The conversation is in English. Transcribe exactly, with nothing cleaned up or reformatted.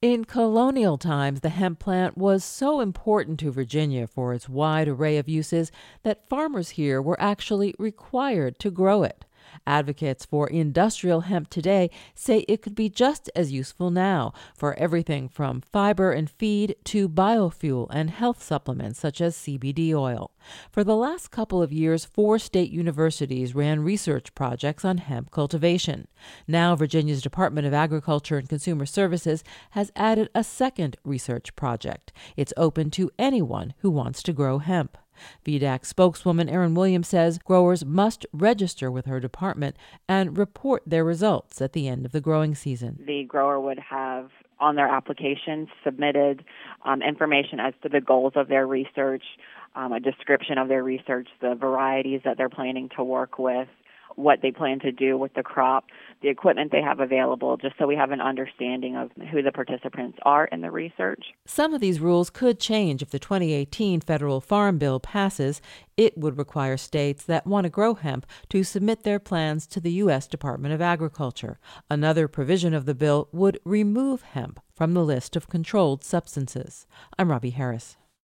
In colonial times, the hemp plant was so important to Virginia for its wide array of uses that farmers here were actually required to grow it. Advocates for industrial hemp today say it could be just as useful now for everything from fiber and feed to biofuel and health supplements such as C B D oil. For the last couple of years, four state universities ran research projects on hemp cultivation. Now, Virginia's Department of Agriculture and Consumer Services has added a second research project. It's open to anyone who wants to grow hemp. V D A C spokeswoman Erin Williams says growers must register with her department and report their results at the end of the growing season. The grower would have on their application submitted um, information as to the goals of their research, um, a description of their research, the varieties that they're planning to work with, what they plan to do with the crop, the equipment they have available, just so we have an understanding of who the participants are in the research. Some of these rules could change if the twenty eighteen federal farm bill passes. It would require states that want to grow hemp to submit their plans to the U S Department of Agriculture. Another provision of the bill would remove hemp from the list of controlled substances. I'm Robbie Harris.